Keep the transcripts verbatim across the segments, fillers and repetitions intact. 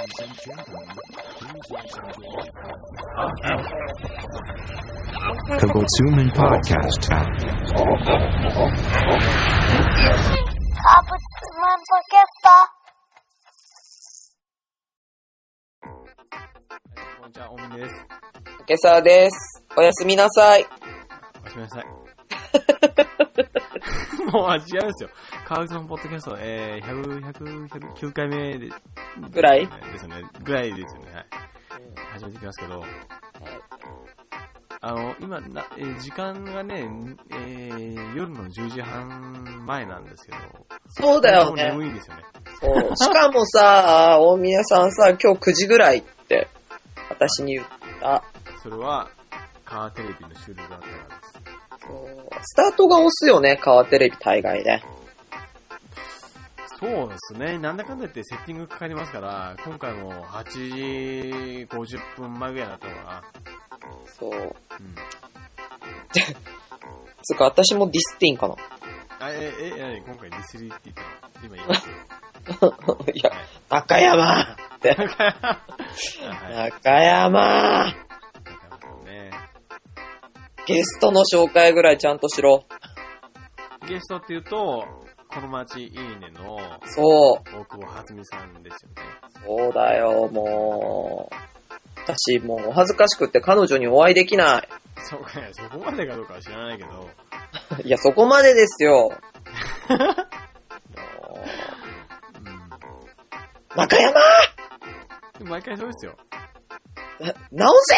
Kabutsman Podcast. Kabutsman Podcast. こんにちは、おみです。 けさです。おやすみなさい。 おやすみなさい。もう、あ、違うんですよ。川口さんポッドキャスト、えー、ひゃく、ひゃく、ひゃくきゅうかいめで、 ぐらいですよね。ぐらいですよね。はい。始めていきますけど、あの、今、な、えー、時間がね、えー、夜のじゅうじはん前なんですけど、 そうだよね。 眠いんですよね。 そう。しかもさ、大宮さんさ、今日くじぐらいって、私に言った。 それは、カーテレビの収録があったからです。 そうスタートが押すよね、カーテレビ大概ね。 そうですね。なんだかんだ言ってセッティングかかりますから、今回もはちじごじゅっぷんまえぐらいだったのかな。 そう。 うん。 つうか、私もディスっていいんかな。 あ、え、え、え、今回ディスリーって言ったの今言いますよ。 いや、中山って。中山ね、 ゲストの紹介ぐらいちゃんとしろ。 ゲストって言うと、この街いいねの、 そう。 大久保初美さんですよね。 そうだよ、もう。私、もうお恥ずかしくって彼女にお会いできない。 そうかね、そこまでかどうかは知らないけど。 いや、そこまでですよ。うん、中山毎回そうですよ。 直せ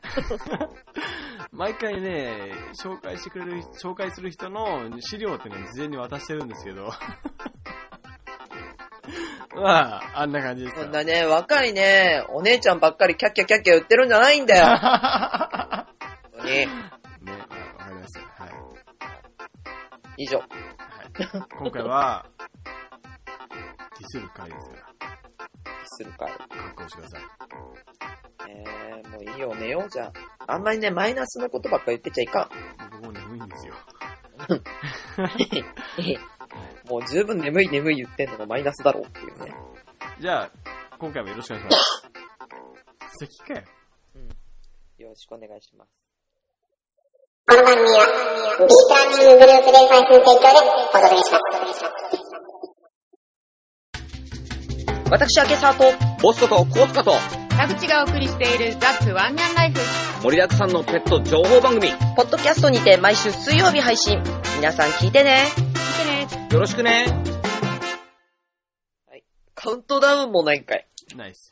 毎回ね、紹介してくれる、紹介する人の資料ってね、事前に渡してるんですけど。まあ、あんな感じですか。 そんなね、若いね、お姉ちゃんばっかりキャッキャキャッキャ言ってるんじゃないんだよ。本当に。ね、 まあ、わかりますよ。はい。 以上。 はい。今回は、ディスる回ですから。 するかい。 覚悟してください。 えー、もういいよ、寝ようじゃん。あんまりね、マイナスのことばっか言ってちゃいかん。 僕も眠いんですよ。 もう十分眠い眠い言ってんのがマイナスだろうっていうね。 じゃあ、今回もよろしくお願いします。咳かよ。 うん。よろしくお願いします。 この番組は、ビーターニンググループで配信提供でお届けします。 私、明沢と、 ボスことコースカと田口がお送りしているザ・ツワンニャンライフ。 盛りだくさんのペット情報番組、 ポッドキャストにて毎週水曜日配信。皆さん聞いてね。 見てね。 よろしくね。 はい。カウントダウンもないんかい。 ナイス。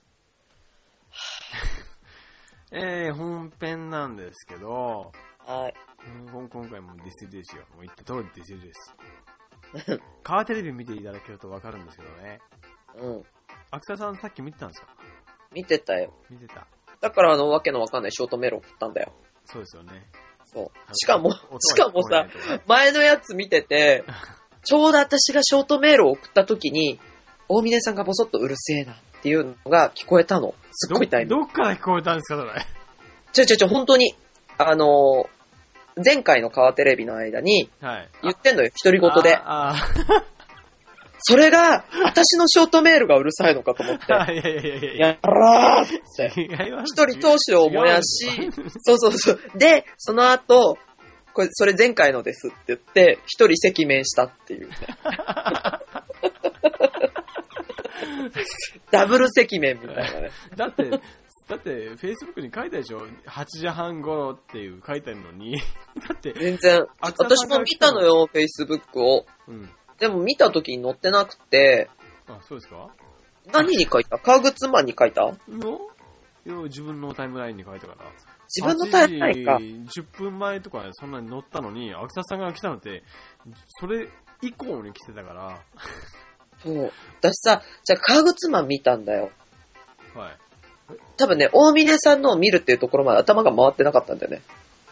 えー、本編なんですけど、 はい。 今回もディスリですよ。もう言った通りディスリです。カーテレビ見ていただけるとわかるんですけどね。 うん。 アクサさんさっき見てたんですか？ 見てたよ。 見てた。 だからあのわけのわかんないショートメロン送ったんだよ。 そうですよね。 そう。しかも、しかもさ、前のやつ見てて、ちょうど私がショートメールを送った時に、大峰さんがボソッとうるせえなっていうのが聞こえたの。すっごいタイム。 どっから聞こえたんですか、それ。 ちょちょちょ、本当に、あのー、前回のカーテレビの間に、言ってんのよ、独り言で。 ああそれが、私のショートメールがうるさいのかと思って。 いやいやいやいや。 やらーって。 違います。 一人投資を燃やし、そうそうそう。で、その後、これ、それ前回のですって言って、一人赤面したっていうね。ダブル赤面みたいなね。 だって、だって、Facebook に書いたでしょ ?はちじはん頃っていう書いてあるのに。だって、 全然、私も見たのよ、Facebook を。うん。でも見た時に載ってなくて。 あ、そうですか？ 何に書いた？革靴マンに書いた？ の？いや、自分のタイムラインに書いたから。 自分のタイムラインか。 はちじじゅっぷんまえとかそんなに載ったのに、アクサさんが来たのって、それ以降に来てたから。 そう。私さ、じゃあ革靴マン見たんだよ。 はい。 多分ね、大峰さんのを見るっていうところまで頭が回ってなかったんだよね。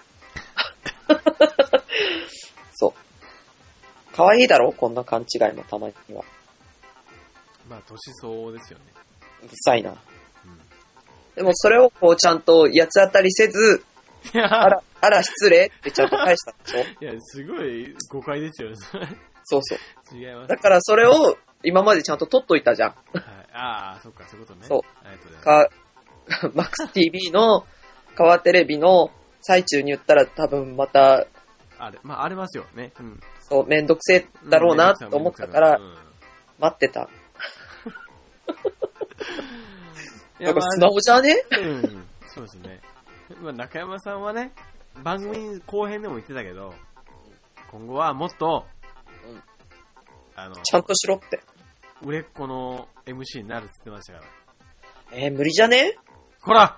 そう。可愛いだろこんな勘違いもたまには。 まあ、年相ですよね。 うるさいな。うん、でもそれをこうちゃんと八つ当たりせず、あら、あら失礼ってちゃんと返したんでしょ？ いや、すごい誤解ですよね。 そうそう。 違います。 だからそれを今までちゃんと取っといたじゃん。 はい。 ああ、そっか、そういうことね。 そう。 ありがとうございます。 か、マックス ティーブイ の川テレビの最中に言ったら多分また、 あれ、まあ、ありますよね。うん。 そう、めんどくせえだろうなと思ったから、待ってた。なんか素直じゃね？ うん。そうですね。まあ、中山さんはね、番組後編でも言ってたけど、今後はもっと、 うん、 あの、 ちゃんとしろって。 売れっ子の エムシー になるって言ってましたから。 えー、無理じゃね？ ほら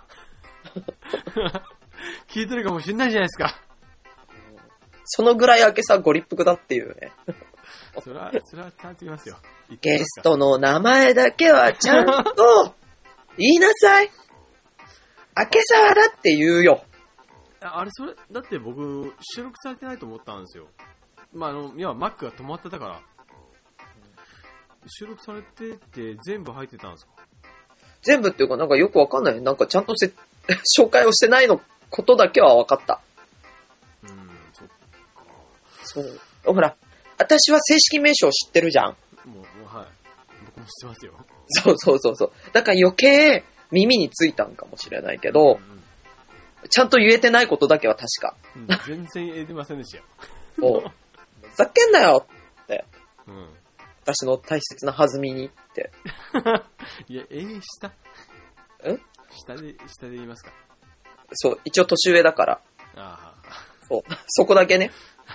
聞いてるかもしんないじゃないですか。 そのぐらい明けさご立腹だっていうね。 それは、それはちゃんと言いますよ。 ゲストの名前だけはちゃんと言いなさい。明けさわだって言うよ。 あ, あれ、それ、だって僕、収録されてないと思ったんですよ。まあ、あの、いや、Mac が止まってたから。収録されてて全部入ってたんですか？ 全部っていうかなんかよくわかんない。なんかちゃんとせ紹介をしてないのことだけはわかった。 うん、そっか。 そう。ほら、私は正式名称知ってるじゃん。 もう、もうはい。僕も知ってますよ。 そうそうそうそう。だから余計耳についたんかもしれないけど、うんうん、ちゃんと言えてないことだけは確か。 うん、全然言えてませんでしたよ。 そう。ふざけんなよって。 うん。 私の大切な弾みにって。 いや、えー、下ん下で、下で言いますか？ そう、一応年上だから。 ああ。 そう、そこだけね。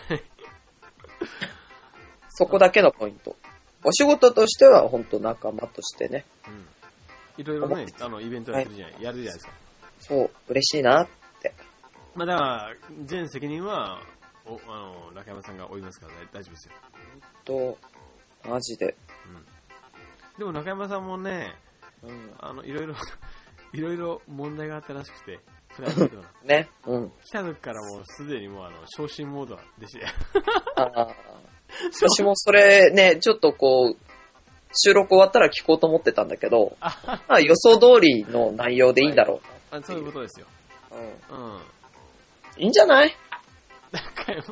そこだけのポイント。お仕事としては本当仲間としてね。 うん。いろいろね、あの、イベントやってるじゃない、はい、やるじゃないですか。 そう、嬉しいなって。 まあだから、全責任は、お、あの、中山さんが負いますから、ね、大丈夫ですよ。 ほんと、マジで。 うん。でも中山さんもね、うん、あの、いろいろ、いろいろ問題があったらしくて、プライベートな。 ね。うん。 来た時からもうすでにもうあの、昇進モードでして。 ああ。私もそれね、ちょっとこう、収録終わったら聞こうと思ってたんだけど、まあ予想通りの内容でいいんだろう、 はい。あ、そういうことですよ。 うん。 うん。 いいんじゃない？ 中山さん。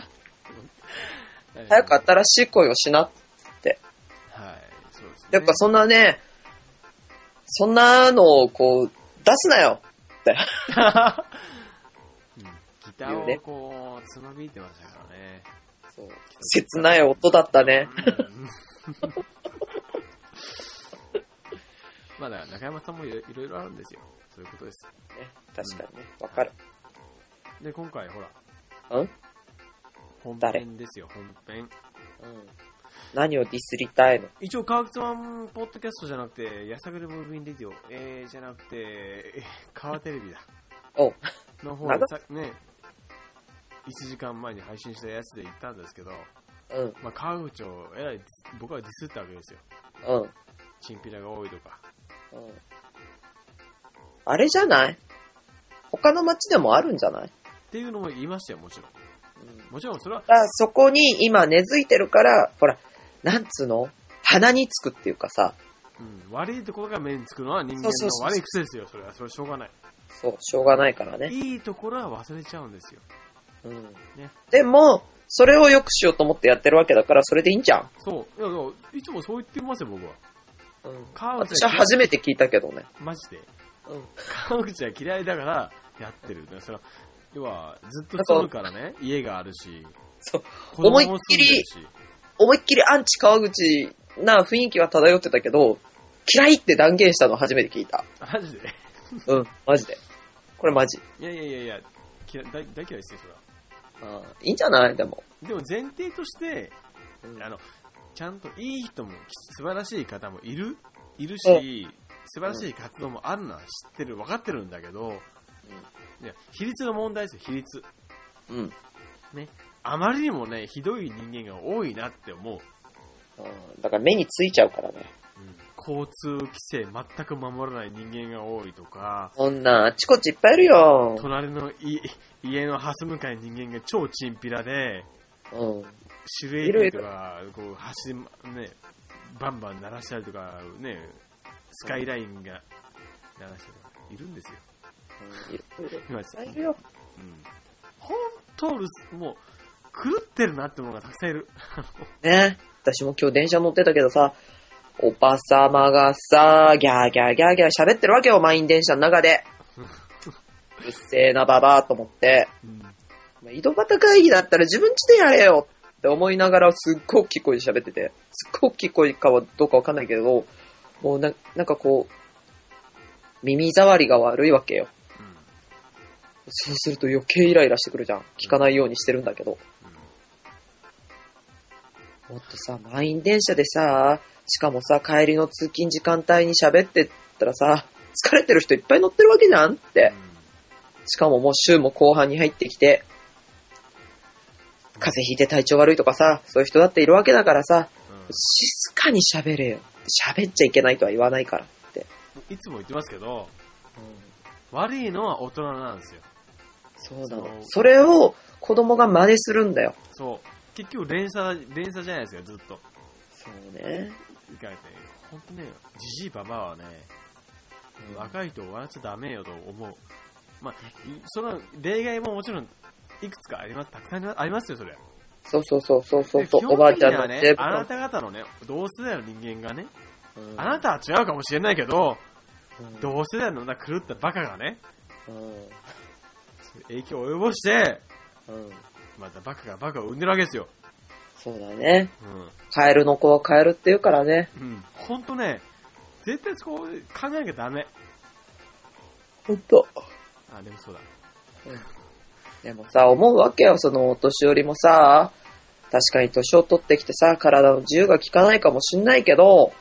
早く新しい恋をしなって。 はい、そうですね。 やっぱそんなね、そんなのをこう、出すなよって。 うん、ギターをこう、つまびいてましたからね。 そう。切ない音だったね。 まだ中山さんもいろいろあるんですよ。そういうことです。 ね、確かにね、わ、うん、かる。 で、今回ほら。 うん本編ですよ、本編。うん。 何をディスりたいの？ 一応、川口ワンポッドキャストじゃなくて、やさぐれムービーレディオ、えー、じゃなくて、えー、川テレビだ。 おの方でさ、ね、いちじかんまえに配信したやつで言ったんですけど、 うん。 まあ、川口をえらい、僕はディスったわけですよ。 うん。 チンピラが多いとか。 うん。あれじゃない？他の街でもあるんじゃない？ っていうのも言いましたよ、もちろん。もちろんそれは。 そこに今根付いてるから、ほら、なんつうの？鼻につくっていうかさ。 うん。悪いところが目につくのは人間の悪い癖ですよ、それは。それはしょうがない。 そう、しょうがないからね。 いいところは忘れちゃうんですよ。 うん。 ね。 でも、それを良くしようと思ってやってるわけだから、それでいいんじゃん。 そう。いや、いやいつもそう言ってますよ、僕は。 うん。私は初めて聞いたけどね。 マジで。 うん。 川口は嫌いだからやってる。それは要は、ずっと住むからね、家があるし。 そう。思いっきり、思いっきりアンチ川口な雰囲気は漂ってたけど、嫌いって断言したの初めて聞いた。 マジでうん、マジで。これマジ。 いやいやいやいや、嫌い、大、大嫌いですよ、それは。 ああ、いいんじゃないでも。 でも前提として、うん、あの、ちゃんといい人も、素晴らしい方もいる、いるし、うん、素晴らしい活動もあるのは知ってる、分かってるんだけど、うんいや、比率の問題ですよ、比率。 うん。 ね。あまりにもね、ひどい人間が多いなって思う。 うん。だから目についちゃうからね。 うん。交通規制全く守らない人間が多いとか。 そんな、あちこちいっぱいいるよ。 隣のい家のハス向かい人間が超チンピラで、 うん。 シルエイトとか、こう、走り、ね、バンバン鳴らしたりとか、ね、スカイラインが鳴らしたりとか、いるんですよ。 いるいるよ。うん。本当、もう、狂ってるなってものがたくさんいる。 ね。私も今日電車乗ってたけどさ、 おばさまがさ、ギャーギャーギャーギャー喋ってるわけよ、満員電車の中で。うっせえなババアと思って。うん、井戸端会議だったら自分家でやれよって思いながらすっごい大きい声で喋ってて、すっごい大きい声かはどうかわかんないけど、もうな、なんかこう、耳障りが悪いわけよ。うん、そうすると余計イライラしてくるじゃん。聞かないようにしてるんだけど。もっとさ、満員電車でさ、しかもさ、帰りの通勤時間帯に喋ってったらさ、疲れてる人いっぱい乗ってるわけじゃんって。しかももう週も後半に入ってきて、風邪ひいて体調悪いとかさ、そういう人だっているわけだからさ、うん、静かに喋れよ。喋っちゃいけないとは言わないからって。 いつも言ってますけど、うん、悪いのは大人なんですよ。 そうなの。それを子供が真似するんだよ。 そう。結局連鎖、連鎖じゃないですか、ずっと。 そうね。 ほんとね、じじいばばはね、うん、若い人を笑っちゃダメよと思う。まあ、その例外ももちろんいくつかあります、たくさんありますよ、それ。 そうそうそうそうそうそう、おばあちゃんのね、あなた方のね、同世代の人間がね、うん、あなたは違うかもしれないけど、うん、同世代のな狂ったバカがね、うん、影響を及ぼして、うん、またバカがバカを生んでるわけですよ。 そうだね。うん、カエルの子はカエルって言うからね。 うん。ほんとね、絶対そう考えなきゃダメ。 ほんと。 あ、でもそうだ。 うん。でもさ、思うわけよ、そのお年寄りもさ、確かに年を取ってきてさ、体の自由が効かないかもしんないけど、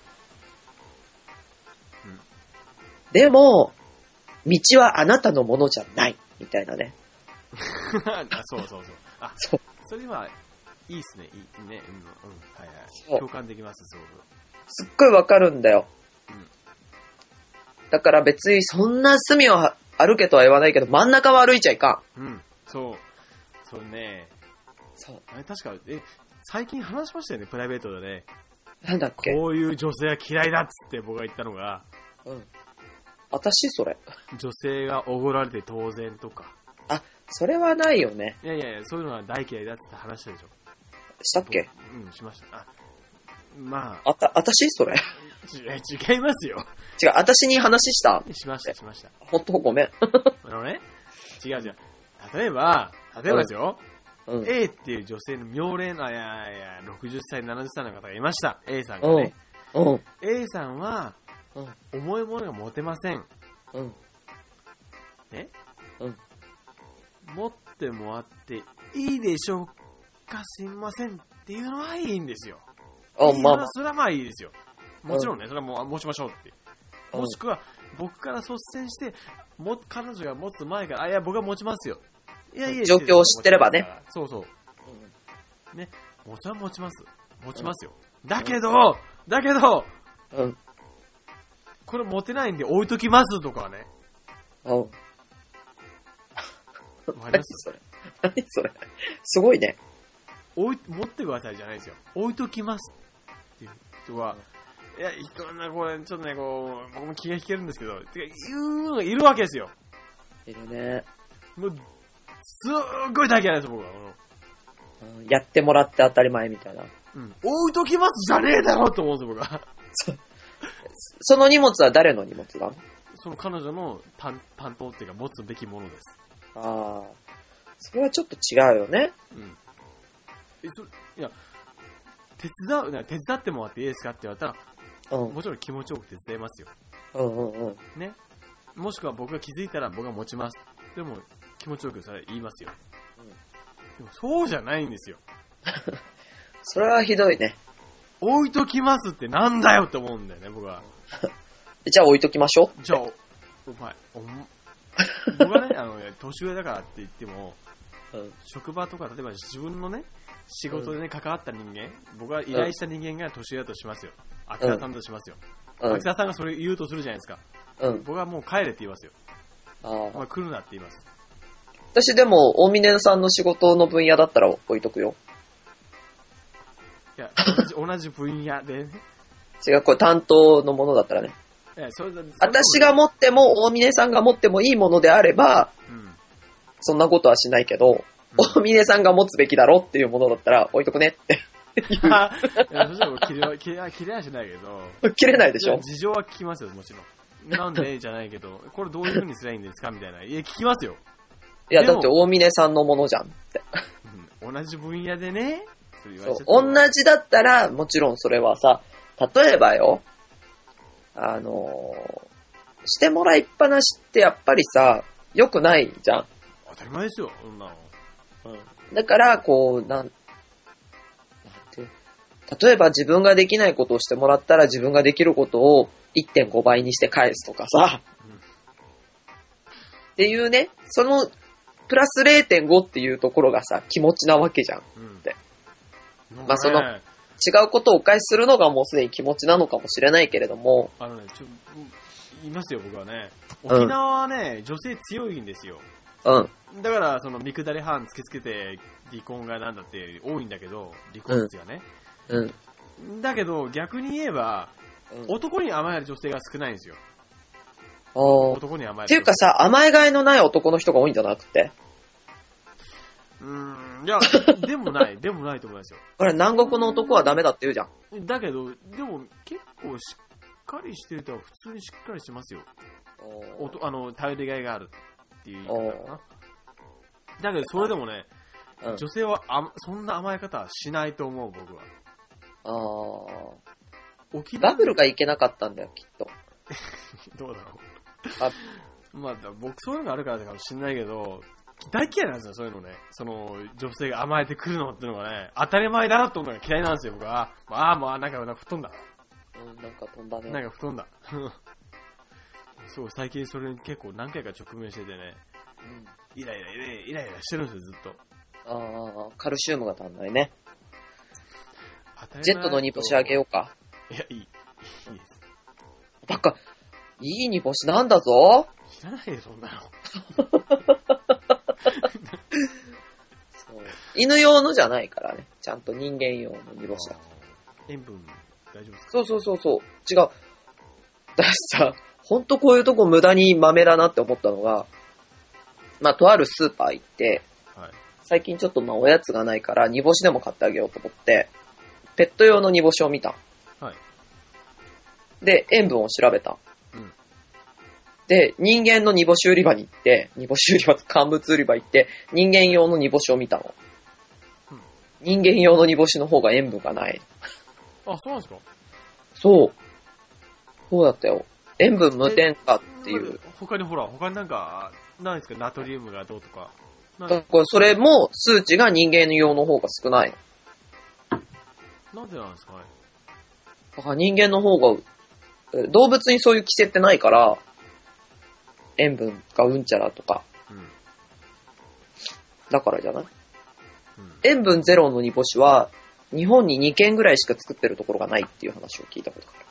うん、でも、道はあなたのものじゃない、みたいなね。 あ、そうそうそう。あ、 そう。 それはいいっすね、いいね。うん、うん、はいはい。共感できます、すごく。 すっごいわかるんだよ。うん。だから別にそんな隅を歩けとは言わないけど、真ん中は歩いちゃいかん。うん、そう。それね。そう。あれ確か、え、最近話しましたよね、プライベートでね。 なんだっけ？ こういう女性は嫌いだっつって僕が言ったのが。 うん。私それ。 女性がおごられて当然とか。 あ、それはないよね。 いやいやいや、そういうのは大嫌いだっつって話したでしょ。 したっけ？ うん、しました。あ、まあ。あた、あたしそれ。 違いますよ。 違う、あたしに話した？ しました、しました。 ほんとごめん。 あのね、違う違う。例えば、例えばですよ。うん、A っていう女性の妙齢な、いやいや、ろくじゅっさい、ななじゅっさいの方がいました。A さんがね。うんうん、A さんは、うん、重いものが持てません。うん。ね？うん。持ってもらっていいでしょうか、すいませんっていうのはいいんですよ。あ、まあ、まあ、それはまあいいですよ。もちろんね、それはもう持ちましょうって。もしくは、僕から率先して、も、彼女が持つ前から、あ、いや、僕は持ちますよ。いやいや、 状況を知ってればね。 そうそう。うん、ね、もちろん持ちます。持ちますよ。うん、だけど、だけど、うん。これ持てないんで置いときますとかね。 うん。何それ何それすごいね。 置い、持ってくださいじゃないですよ。置いときますっていう人は、いや、人はね、これ、ちょっとね、こう、僕も気が引けるんですけど、てか、言うのがいるわけですよ。 いるね。 もう、すっごい大嫌いです、僕は。 うん、やってもらって当たり前みたいな。 うん。置いときますじゃねえだろと思うんですよ、僕は。 そ, その荷物は誰の荷物だ？ その彼女の担担当っていうか、持つべきものです。 ああ。それはちょっと違うよね。うん。 え、そ、いや、手伝う、手伝ってもらっていいですかって言われたら、うん、もちろん気持ちよく手伝いますよ。 うんうんうん。 ね。もしくは僕が気づいたら僕が持ちます。でも、気持ちよくそれ言いますよ。うん。でも、そうじゃないんですよ。 それはひどいね。 置いときますってなんだよって思うんだよね、僕は。 じゃあ置いときましょう。 じゃあ、お前、お僕はね、あの、年上だからって言っても、うん、職場とか、例えば自分のね、仕事でね、関わった人間、僕が依頼した人間が年上だとしますよ。秋田さんだとしますよ。うん、秋田さんがそれ言うとするじゃないですか。うん、僕はもう帰れって言いますよ。ああ。まあ、来るなって言います。 私でも、大峰さんの仕事の分野だったら置いとくよ。 いや、同じ、同じ分野でね。 違う、これ担当のものだったらね。いや、それだ、それ私が持っても、大峰さんが持ってもいいものであれば、うん、そんなことはしないけど、うん、大峰さんが持つべきだろっていうものだったら置いとくねって。 いや、そしたらもう切れは、切れは、切れはしないけど。 切れないでしょ。 事情は聞きますよ、もちろん。なんでじゃないけど、これどういう風にすりゃいいんですかみたいな。いや、聞きますよ。 いや、だって大峰さんのものじゃんって。 うん、同じ分野でね。 そう同じだったら、もちろんそれはさ、例えばよ、あのー、してもらいっぱなしってやっぱりさ、良くないじゃん。 当たり前ですよ、そんなの。 うん。だから、こう、なん、なんて、例えば自分ができないことをしてもらったら自分ができることを いってんご 倍にして返すとかさ、うん、っていうね、その、プラス れいてんご っていうところがさ、気持ちなわけじゃん。うん、って。まあその、違うことをお返しするのがもうすでに気持ちなのかもしれないけれども。 あのね、ちょ、言いますよ、僕はね。沖縄はね、うん、女性強いんですよ。 うん。 だから、その、見下り班突きつけて、離婚がなんだって多いんだけど、離婚率がね。 うん。 うん、だけど、逆に言えば、うん、男に甘える女性が少ないんですよ。男に甘える。 っていうかさ、甘えがいのない男の人が多いんじゃなくて。 うーん、いや、でもない、でもないと思いますよ。 あれ、南国の男はダメだって言うじゃん。 だけど、でも結構しっかりしてるとは普通にしっかりしてますよ。おとあの、頼りがいがあるっていう言い方かな。だけど、それでもね、うん、女性はあそんな甘え方はしないと思う、僕は。 ああ。沖縄バブルがいけなかったんだよ、きっと。 どうだろう。あまあ、僕そういうのがあるからかもしれないけど、大嫌いなんですよ、そういうのね。その、女性が甘えてくるのっていうのがね、当たり前だなって思うのが嫌いなんですよ、僕は。ああ、もう、なんか、なんか吹っ飛んだ。 うん、なんか飛んだね。 なんか吹っ飛んだ。そう、最近それに結構何回か直面しててね、うん、イライライライライライラしてるんですよ、ずっと。 ああ、カルシウムが足んないね。ジェットの煮干しあげようか。 いや、いい。いいです。 バカ、いい煮干しなんだぞ。 知らないよ、そんなの。 そう犬用のじゃないからね。ちゃんと人間用の煮干しだ。 塩分大丈夫ですか？ そうそうそうそう。違う。だからさ、ほんとこういうとこ無駄に豆だなって思ったのが、まあ、とあるスーパー行って、はい、最近ちょっとまあおやつがないから煮干しでも買ってあげようと思って、ペット用の煮干しを見た。はい。で、塩分を調べた。うん。で、人間の煮干し売り場に行って、煮干し売り場、乾物売り場行って、人間用の煮干しを見たの。うん。人間用の煮干しの方が塩分がない。 あ、そうなんですか？ そう。そうだったよ。塩分無添加っていう。 他にほら、他になんか、何ですか、ナトリウムがどうとか。 だからそれも数値が人間用の方が少ないの。なんでなんですかね。 だから人間の方が、動物にそういう規制ってないから、塩分がうんちゃらとか。うん、だからじゃない、うん、塩分ゼロの煮干しは、日本ににけんぐらいしか作ってるところがないっていう話を聞いたことがある。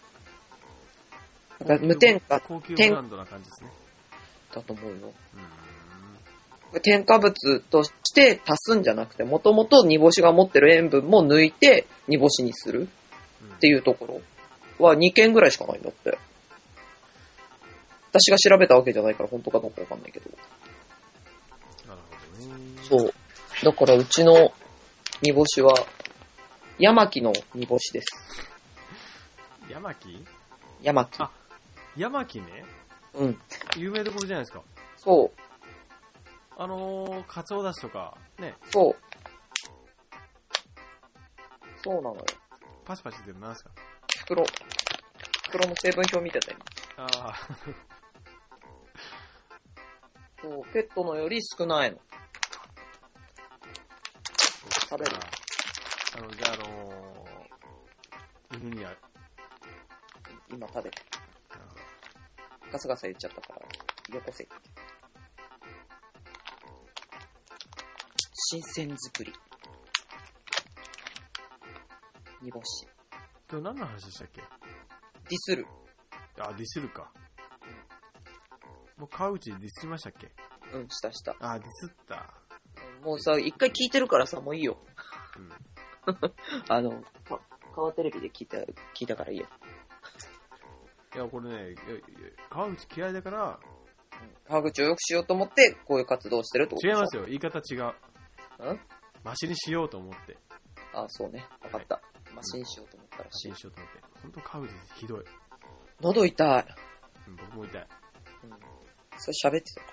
だから無添加、 高級ブランドな感じですね。 だと思うよ。うん、添加物として足すんじゃなくて、もともと煮干しが持ってる塩分も抜いて煮干しにするっていうところはにけんぐらいしかないんだって。私が調べたわけじゃないから本当かどうかわかんないけど。 なるほどね。 そう。だからうちの煮干しは、ヤマキの煮干しです。 ヤマキ？ ヤマキ。 あ、ヤマキね。 うん。 有名どころじゃないですか。 そう。 あのー、カツオだしとか、ね。 そう。そうなのよ。 パチパチって何ですか？ 袋。袋の成分表見てた今。 ああ。 そう、ペットのより少ないの。食べる。 あの、じゃあ、あのー、犬には。 今食べて。ガサガサ言っちゃったから、よこせ。新鮮作り。煮干し。 今日何の話でしたっけ？ ディスる。 あ、ディスるか。もう川内でディスりましたっけ？ うん、したした。 あ、ディスった。 もうさ、一回聞いてるからさ、もういいよ。うん、あの、か、川テレビで聞いた、聞いたからいいよ。 いや、これね、いやいや川口嫌いだから、 川口を良くしようと思って、こういう活動をしてるってこと？ 違いますよ。言い方違う。 ん？ マシにしようと思って。 あ、そうね。わかった。マシンしようと思ったらマシンしようと思って。ほんと川口ひどい。 喉痛い。 うん、僕も痛い。 うん。それ喋ってたから。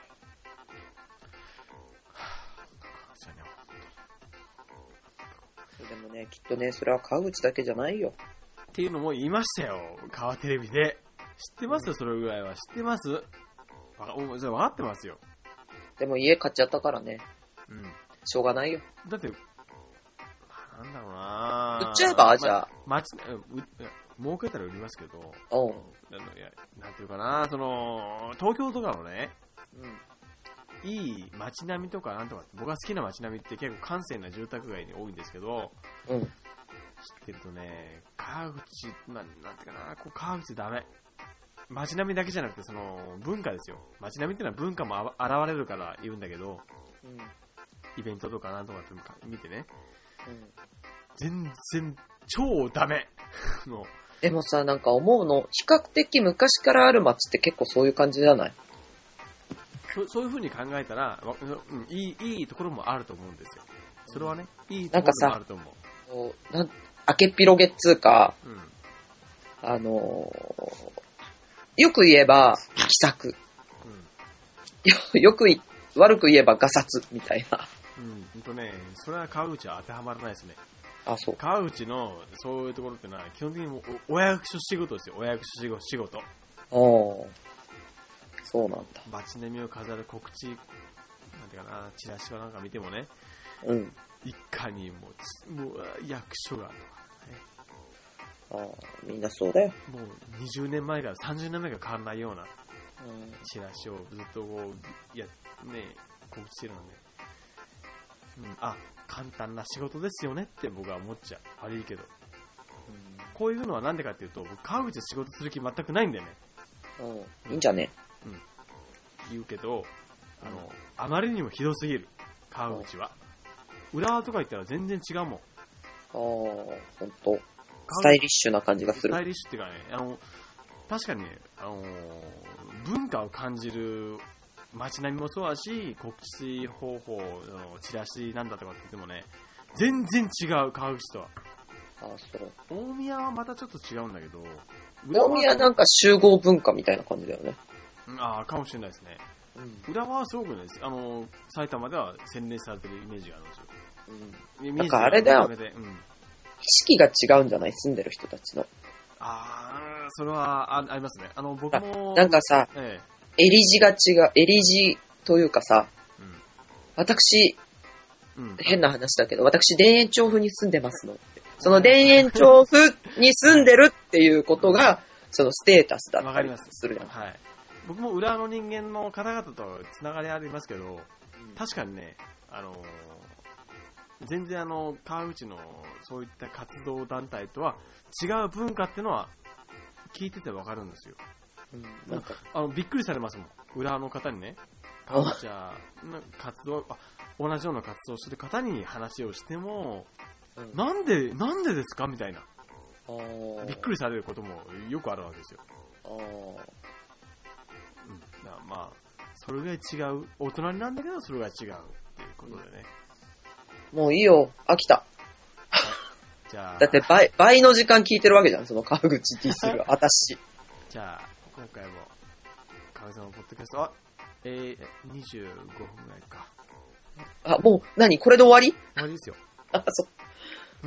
でもね、きっとね、それは川口だけじゃないよ。 っていうのも言いましたよ。川テレビで。知ってますよ、それぐらいは。知ってます。わか、お、それ分かってますよ。 でも家買っちゃったからね。 うん。 しょうがないよ。 だって、なんだろうな売っちゃえば、じゃあ。 ま、町、う、儲けたら売りますけど。 おう。 あの、いや、なんていうかな、その、東京とかのね、うん。いい街並みとかなんとか、僕が好きな街並みって結構閑静な住宅街に多いんですけど、 うん。知ってるとね、川口、まあ、なんていうかな、こう川口ダメ。街並みだけじゃなくて、その、文化ですよ。街並みってのは文化もあ現れるから言うんだけど、うん、イベントとかなんとかって見てね、うん、全然超ダメの。 でもさ、なんか思うの、比較的昔からある街って結構そういう感じじゃない？ そ, そういう風に考えたら、うん、いい、いいところもあると思うんですよ。それはね、いいところもあると思う。 なんかさ、なん明けっぴろげっつうか、うん、あのー、よく言えば、気さく。うん、よ, よくい、悪く言えばガサツみたいな。 うん、ほんとね、それは川口は当てはまらないですね。 あ、そう。 川口のそういうところってのは、基本的にお, お役所仕事ですよ。お役所仕事。 おー。そうなんだ。 街並みを飾る告知、なんていうかな、チラシはなんか見てもね、 うん。 一家にももう役所がとかね。 ああ、みんなそうだよ。 もうにじゅうねんまえからさんじゅうねんまえから変わらないような、うん、チラシをずっとこう、や、ね、告知してるので、うん、あ、簡単な仕事ですよねって僕は思っちゃう。悪いけど。うん、こういうのはなんでかっていうと、僕、川口で仕事する気全くないんだよね。 うん、いいんじゃね。 うん。言うけど、あの、あまりにもひどすぎる。川口は。浦和とか行ったら全然違うもん。ああ、 ほんと。スタイリッシュな感じがする。 スタイリッシュっていうかね、あの、確かにね、あの、文化を感じる街並みもそうだし、告知方法のチラシなんだとかって言ってもね、全然違う、川口とは。 ああ、そう。 大宮はまたちょっと違うんだけど、 大宮なんか集合文化みたいな感じだよね。 ああ、かもしれないですね。うん、浦和はすごくね、あの、埼玉では洗練されてるイメージがあるんですよ。 うん、なんかあれだよ。うん、意識が違うんじゃない？住んでる人たちの。 ああ、それは あ, ありますね。あの、僕も。 なんかさ、ええ、襟字が違う、襟字というかさ、うん、私、うん、変な話だけど、私、田園調布に住んでますの。その田園調布に住んでるっていうことが、そのステータスだったりするじゃん。 はい。僕も浦和の人間の方々とつながりありますけど、うん、確かにね、あのー、全然あの、川口のそういった活動団体とは違う文化っていうのは聞いててわかるんですよ。うん、なんかあのびっくりされますもん。浦和の方にね、川口は活動あ、同じような活動をしてる方に話をしても、うん、なんで、なんでですかみたいな。びっくりされることもよくあるわけですよ。あうん、まあ、それぐらい違う。大人になんだけど、それぐらい違うっていうことでね。 もういいよ。飽きた。 じゃあ。 だって倍、倍の時間聞いてるわけじゃん。その川口ディスる私。 じゃあ、今回も、川口さんのポッドキャストは、えー、にじゅうごふんぐらいか。 あ、もう、何これで終わり？ 終わりですよ。 あ、そう。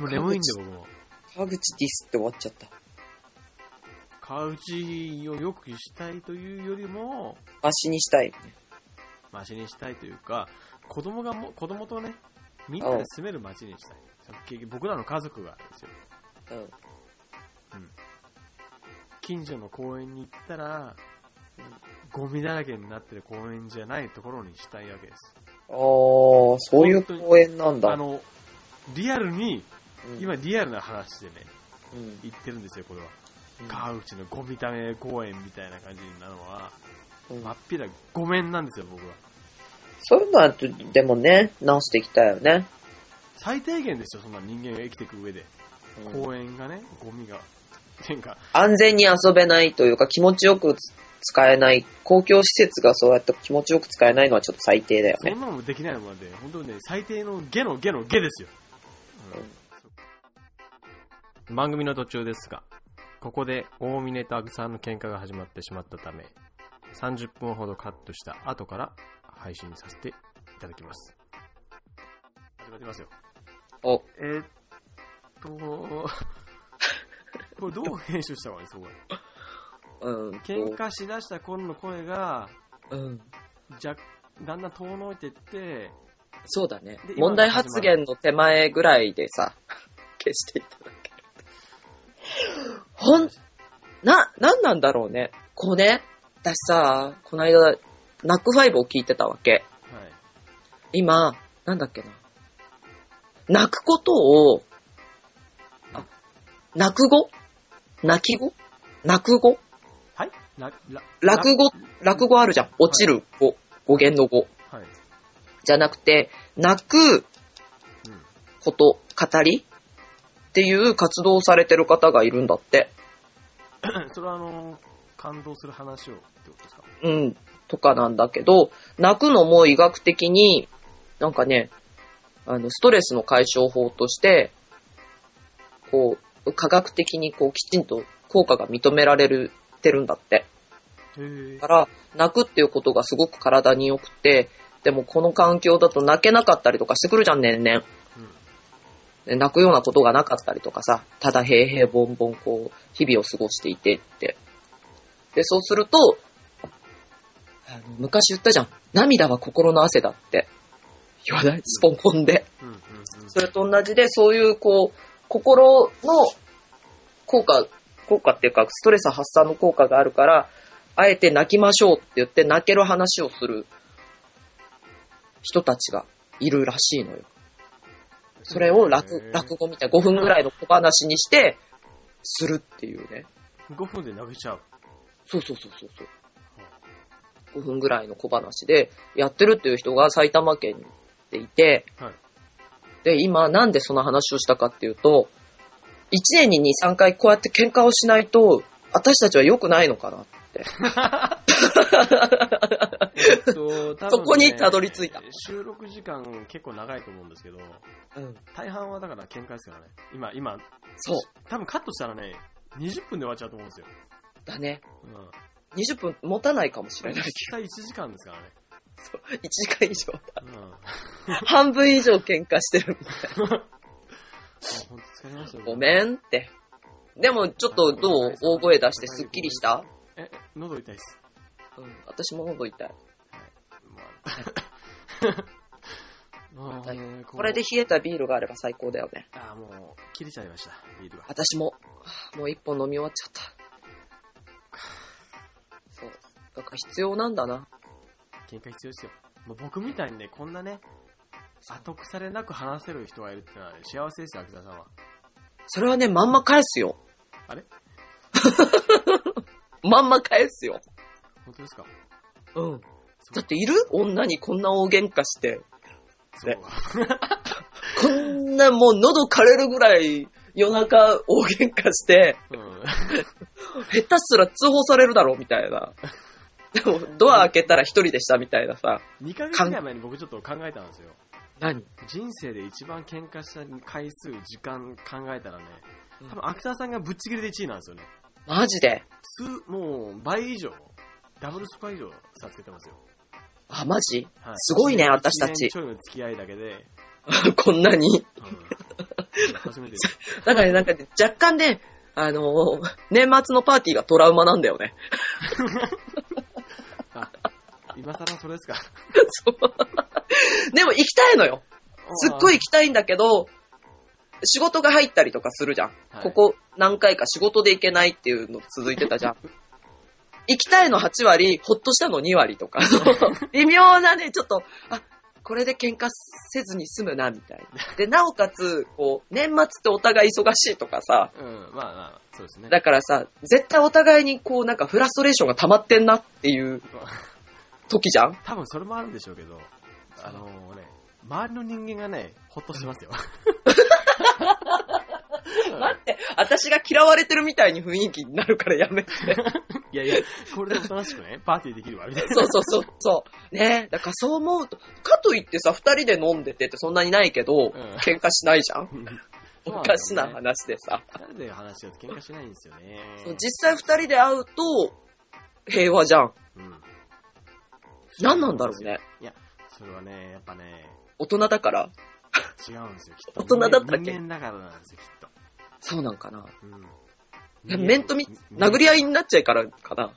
もう眠いんで僕も。 川口ディスって終わっちゃった。 川口を良くしたいというよりも、 マシにしたい。 マシにしたいというか、子供がも、子供とね、みんなで住める街にしたい。結局僕らの家族がですよ。うん。うん。近所の公園に行ったら、うん、ゴミだらけになってる公園じゃないところにしたいわけです。 ああ、そういう公園なんだ。 あの、リアルに、うん、今リアルな話でね、うん、言ってるんですよ、これは。うん、川口のゴミため公園みたいな感じなのは、うん、真っ平ごめんなんですよ、僕は。 そういうのは、でもね、直していきたいよね。 最低限ですよ、そんな人間が生きていく上で。うん、公園がね、ゴミが。なんか安全に遊べないというか、気持ちよく使えない、公共施設がそうやって気持ちよく使えないのはちょっと最低だよね。 そんなのもできないので、本当にね、最低の下の下の下ですよ。うんうん番組の途中ですが、ここで大峰とアグさんの喧嘩が始まってしまったため、さんじゅっぷんほどカットした後から配信させていただきます。始まってますよ。 お、 えー、っと、これどう編集した方がいいですか、これ。 うん。 喧嘩しだした頃の声が、 うん。 じゃ、だんだん遠のいてって、 そうだね。 で問題発言の手前ぐらいでさ、消していただけると。ほん、な、なんなんだろうね。こうね、私さ、この間、ナックファイブを聞いてたわけ。 はい、 今、なんだっけな。泣くことを、あ、泣く語泣き語泣く語はいらら落語、落語あるじゃん。落ちる語、語源の語。 はい。 じゃなくて、泣くこと、語りっていう活動をされてる方がいるんだって。 それはあの、感動する話をってことですか？ うん、とかなんだけど、泣くのも医学的に、なんかね、あの、ストレスの解消法として、こう、科学的にこう、きちんと効果が認められる、てるんだって。 へー。 だから、泣くっていうことがすごく体に良くて、でもこの環境だと泣けなかったりとかしてくるじゃん、年々。で泣くようなことがなかったりとかさ、ただ平々凡々こう、日々を過ごしていてって。で、そうすると、あの昔言ったじゃん。涙は心の汗だって。言わないスポンコンで。 うんうんうん。 それと同じで、そういうこう、心の効果、効果っていうか、ストレス発散の効果があるから、あえて泣きましょうって言って泣ける話をする人たちがいるらしいのよ。それを落、落語みたいなごふんぐらいの小話にして、するっていうね。 ごふんで泣けちゃう。 そうそうそうそうそう。ごふんぐらいの小話でやってるっていう人が埼玉県にいて、 はい、 で、今なんでその話をしたかっていうと、いちねんにに、さんかいこうやって喧嘩をしないと、私たちは良くないのかなって。 えっと、多分ね、 そこにたどり着いた。 収録時間結構長いと思うんですけど、 うん、 大半はだから喧嘩ですからね。今、今、 そう。 多分カットしたらね、にじゅっぷんで終わっちゃうと思うんですよ。 だね。 うん。 にじゅっぷん持たないかもしれないけど。 実際いちじかんですからね。 そう。いちじかん以上。 うん。 半分以上喧嘩してるみたいな。 ほんと疲れましたよね。 ごめんって。でもちょっとどう大声出してスッキリした？ え、喉痛いっす。 うん、私も喉痛い。 まあ、ね、 これで冷えたビールがあれば最高だよね。 ああ、もう、切れちゃいました、ビールが。 私も、もう一本飲み終わっちゃった。そう。だから必要なんだな。 喧嘩必要ですよ。もう僕みたいにね、こんなね、後腐れなく話せる人がいるってのは、ね、幸せですよ、秋田さんは。 それはね、まんま返すよ。 あれまんま返すよ。 本当ですか？ うん。だっている？女にこんな大喧嘩して。 そう。 こんなもう喉枯れるぐらい夜中大喧嘩して、うん、下手すら通報されるだろうみたいな。でもドア開けたら一人でしたみたいなさ。 にかげつぐらい前に僕ちょっと考えたんですよ。 何？ 人生で一番喧嘩した回数、時間考えたらね、多分秋田さんがぶっちぎりでいちいなんですよね。 マジで？ 数、もう倍以上、ダブルスパ以上差つけてますよ。 あ、マジ？ はい、 すごいね、私たち。 いちねんちょいの付き合いだけで。 こんなに。うん、 初めてです。 だからね、なんかね、若干ね、あのー、年末のパーティーがトラウマなんだよね。 あ、今更それですか？ そう。でも行きたいのよ。すっごい行きたいんだけど、仕事が入ったりとかするじゃん。はい、ここ何回か仕事で行けないっていうの続いてたじゃん。行きたいのはちわり、ほっとしたのにわりとか。微妙なね、ちょっと、あ、これで喧嘩せずに済むな、みたいな。で、なおかつ、こう、年末ってお互い忙しいとかさ。 うん、まあまあ、そうですね。 だからさ、絶対お互いにこう、なんかフラストレーションが溜まってんなっていう時じゃん？ 多分それもあるんでしょうけど、あのー、ね、周りの人間がね、ほっとしてますよ。 待って、私が嫌われてるみたいに雰囲気になるからやめて。 いやいや、これでおとなしくね、パーティーできるわ、みたいな。 そうそうそう、そう。ね、だからそう思うと、かといってさ、二人で飲んでてってそんなにないけど、うん、喧嘩しないじゃん。 おかしな話でさ。 二人で話し合うと喧嘩しないんですよね。 実際二人で会うと、平和じゃん。うん。何なんだろうね。 いや、それはね、やっぱね。 大人だから。 違うんですよ、きっと。 大人だったっけ？ 人間だからなんですよ、きっと。 そうなんかな。うん。面とみ、殴り合いになっちゃうからかな。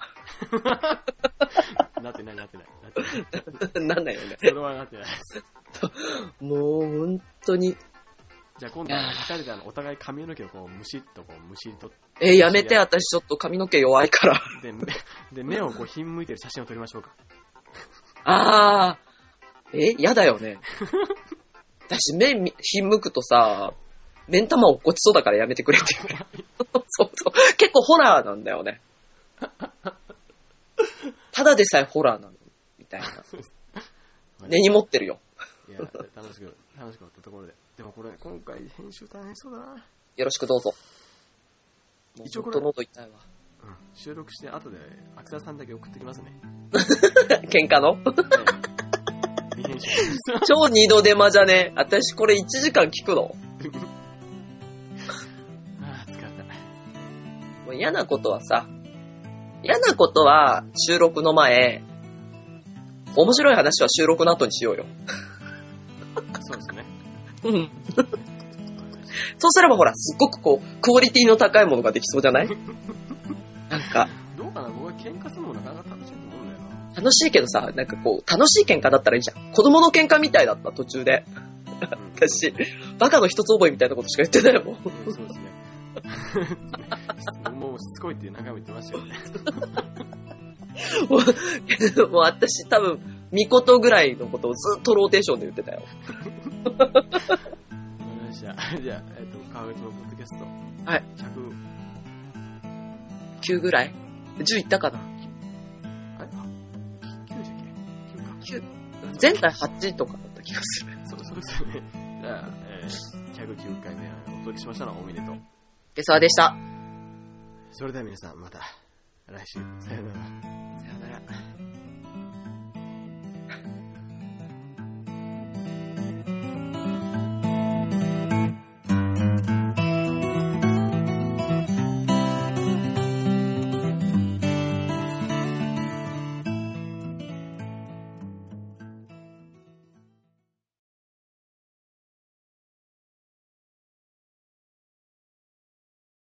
なってない、なってない。なってない。なんないよね。 それはなってないです。 もう、本当に。 じゃあ今度は二人であのお互い髪の毛をこうむしっとこうむしり取って。 えー、やめて、私ちょっと髪の毛弱いから。 で、で目をこうひんむいてる写真を撮りましょうか。 あー。え、やだよね。私目ひんむくとさ、目ん玉落っこちそうだからやめてくれって言う。そうそう。結構ホラーなんだよね。ただでさえホラーなの。みたいな。根に持ってるよ。 いや、楽しく、楽しくなったところで。でもこれ、今回編集大変そうだな。 よろしくどうぞ。 一応これ、 喉痛いわ。 うん、収録して後で、アクサさんだけ送ってきますね。 喧嘩の、 はい、編集超二度手間じゃね。私これいちじかん聞くの。 ああ、疲れた。 もう嫌なことはさ、嫌なことは収録の前、面白い話は収録の後にしようよ。 そうですね。 うん。そうすればほら、すっごくこう、クオリティの高いものができそうじゃない？なんか。 どうかな、僕は喧嘩するのもなかなか楽しいと思うんだよな。 楽しいけどさ、なんかこう、楽しい喧嘩だったらいいじゃん。子供の喧嘩みたいだった、途中で。私、バカの一つ覚えみたいなことしか言ってないもん。 そうですね。もうしつこいっていう仲間言ってましたよね。 もう、もう私多分、みことぐらいのことをずっとローテーションで言ってたよ。 わかりました。じゃあ、えっと、川口のポッドキャスト。 はい。 ひゃくきゅうぐらい ?じゅう いったかな？ あれ ?きゅう じゃっけ ?きゅう か。 きゅう。前回はちとかだった気がする。 そう、そうですよね。じゃあ、えー、ひゃくきゅうかいめお届けしましたのはおめでとう。 でさわでした。 それでは皆さん、また来週、さよなら。